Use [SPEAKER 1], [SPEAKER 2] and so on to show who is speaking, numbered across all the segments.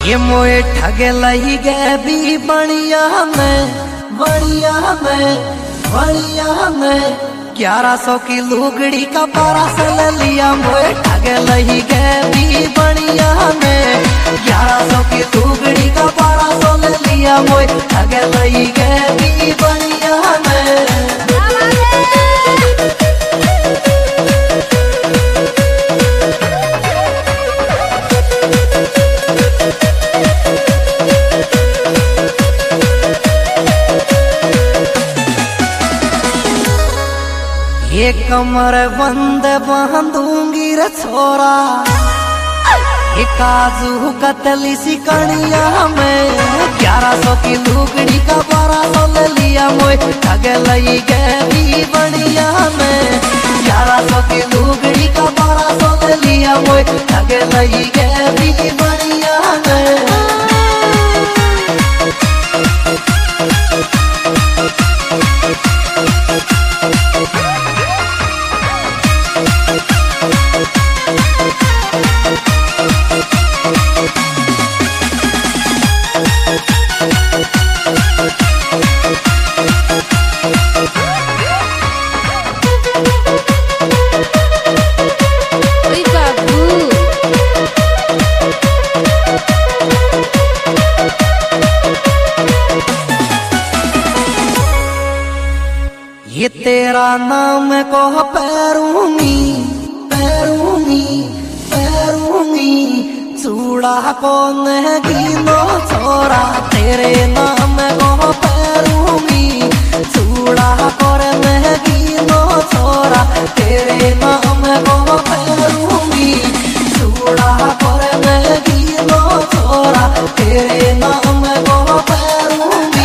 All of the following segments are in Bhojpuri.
[SPEAKER 1] ये मोए ठगे लही गए भी बढ़िया में 1100 की लुगड़ी का 1200 ले लिया। मोए ठगे लही गए भी बढ़िया में 1100 की लुगड़ी का 1200 ले लिया। मोए ठगे लही गए भी बढ़िया में। ये कमर बंद बांधूंगी रे छोरा, ये काजू कतली सी कणिया में 1100 की लुगड़ी का 1200 ले लिया। मोए ठगे लई गए भी बढ़िया में 1100 की लुगड़ी का 1200 ले लिया। मोए ठगे लई गए भी बढ़िया में। ये तेरा नाम को पैरूंगी चूड़ा को नगीनो छोरा। तेरे नाम को पैरूंगी चूड़ा को नगीनो छोरा। तेरे नाम को पैरूंगी चूड़ा को नगीनो छोरा। तेरे नाम को पैरूंगी।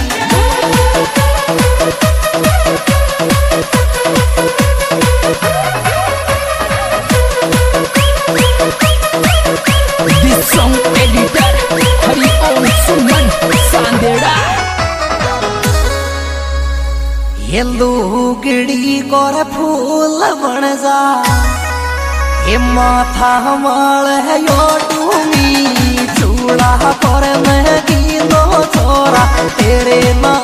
[SPEAKER 1] ये लुगड़ी कोर फूल बन जा, ये माथा माल है यो टूंगी चूड़ा कोर महगी नो छोरा। तेरे